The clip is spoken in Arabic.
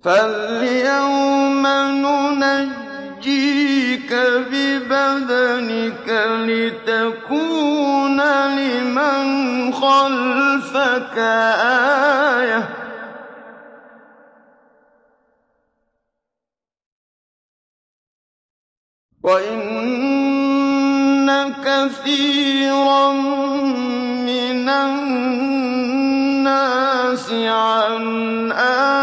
فَالْيَوْمَ نُنَجِّيكَ بِبَدَنِكَ لِتَكُونَ لِمَنْ خَلْفَكَ آيَةً ۚ وَإِنَّ كَثِيرًا مِّنَ النَّاسِ عَنْ